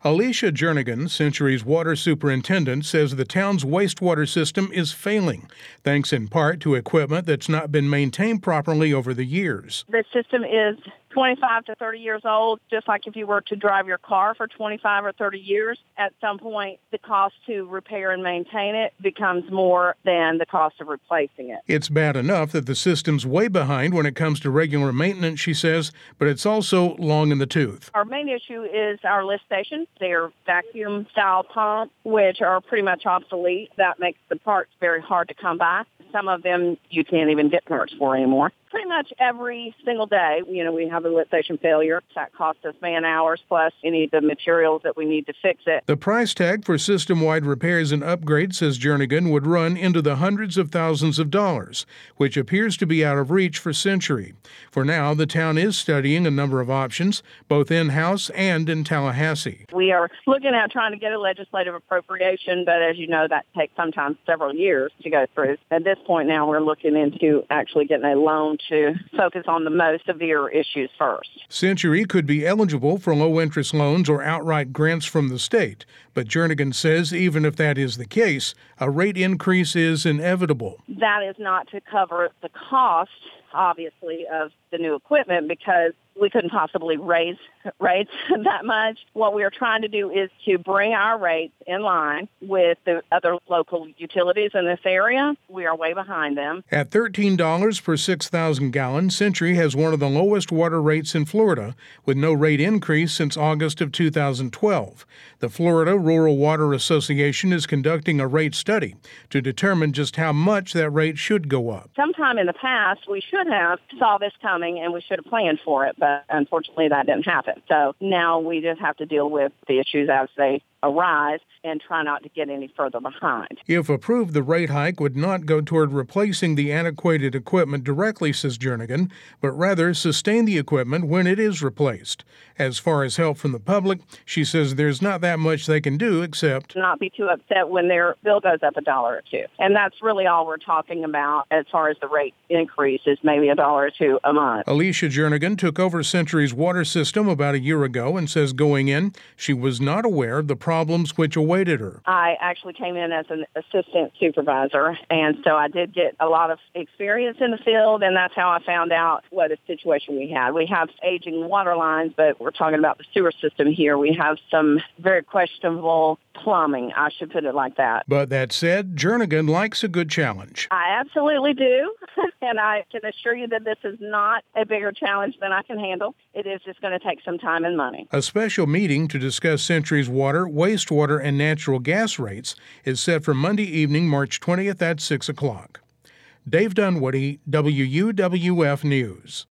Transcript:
Alicia Jernigan, Century's water superintendent, says the town's wastewater system is failing, thanks in part to equipment that's not been maintained properly over the years. The system is 25 to 30 years old, just like if you were to drive your car for 25 or 30 years. At some point, the cost to repair and maintain it becomes more than the cost of replacing it. It's bad enough that the system's way behind when it comes to regular maintenance, she says, but it's also long in the tooth. Our main issue is our lift stations. They're vacuum-style pumps, which are pretty much obsolete. That makes the parts very hard to come by. Some of them you can't even get parts for anymore. Pretty much every single day, we have a lift station failure. That costs us man hours plus any of the materials that we need to fix it. The price tag for system-wide repairs and upgrades, says Jernigan, would run into the hundreds of thousands of dollars, which appears to be out of reach for Century. For now, the town is studying a number of options, both in-house and in Tallahassee. We are looking at trying to get a legislative appropriation, but as you know, that takes sometimes several years to go through. At this point now, we're looking into actually getting a loan to focus on the most severe issues first. Century could be eligible for low-interest loans or outright grants from the state, but Jernigan says even if that is the case, a rate increase is inevitable. That is not to cover the cost, obviously, of the new equipment because we couldn't possibly raise rates that much. What we are trying to do is to bring our rates in line with the other local utilities in this area. We are way behind them. At $13 per 6,000 gallons, Century has one of the lowest water rates in Florida, with no rate increase since August of 2012. The Florida Rural Water Association is conducting a rate study to determine just how much that rate should go up. Sometime in the past, we should have saw this coming and we should have planned for it, but unfortunately that didn't happen. So now we just have to deal with the issues as they arise and try not to get any further behind. If approved, the rate hike would not go toward replacing the antiquated equipment directly, says Jernigan, but rather sustain the equipment when it is replaced. As far as help from the public, she says there's not that much they can do except not be too upset when their bill goes up $1 or $2. And that's really all we're talking about as far as the rate increase is maybe $1 or $2 a month. Alicia Jernigan took over Century's water system about a year ago and says going in, she was not aware of the problems which awaited her. I actually came in as an assistant supervisor, and so I did get a lot of experience in the field, and that's how I found out what a situation we had. We have aging water lines, but we're talking about the sewer system here. We have some very questionable plumbing, I should put it like that. But that said, Jernigan likes a good challenge. I absolutely do, and I can assure you that this is not a bigger challenge than I can handle. It is just going to take some time and money. A special meeting to discuss Century's water, wastewater, and natural gas rates is set for Monday evening, March 20th at 6 o'clock. Dave Dunwoody, WUWF News.